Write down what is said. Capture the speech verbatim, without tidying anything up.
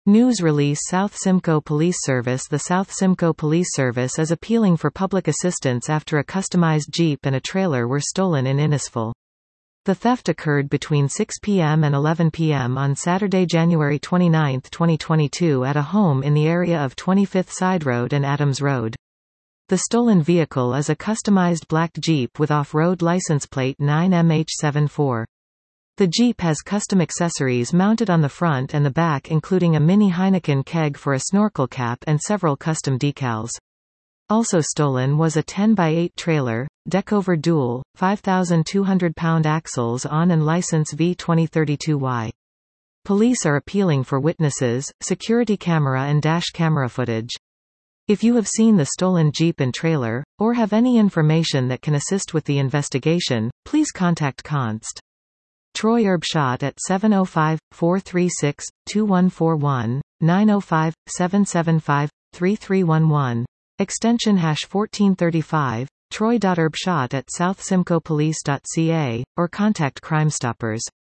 News release South Simcoe Police Service. The South Simcoe Police Service is appealing for public assistance after a customized Jeep and a trailer were stolen in Innisfil. The theft occurred between six p m and eleven p m on Saturday, January twenty-ninth, twenty twenty-two at a home in the area of twenty-fifth Side Road and Adams Road. The stolen vehicle is a customized black Jeep with off-road license plate nine M H seventy-four. The Jeep has custom accessories mounted on the front and the back, including a mini Heineken keg for a snorkel cap and several custom decals. Also stolen was a ten by eight trailer, deckover dual, five thousand two hundred pound axles on and license V twenty thirty-two Y. Police are appealing for witnesses, security camera and dash camera footage. If you have seen the stolen Jeep and trailer, or have any information that can assist with the investigation, please contact Const. Troy Erbschott at seven oh five, four three six, two one four one, nine oh five, seven seven five, three three one one, extension hash fourteen thirty-five, troy dot erbschott at south simcoe police dot c a, or contact Crime Stoppers.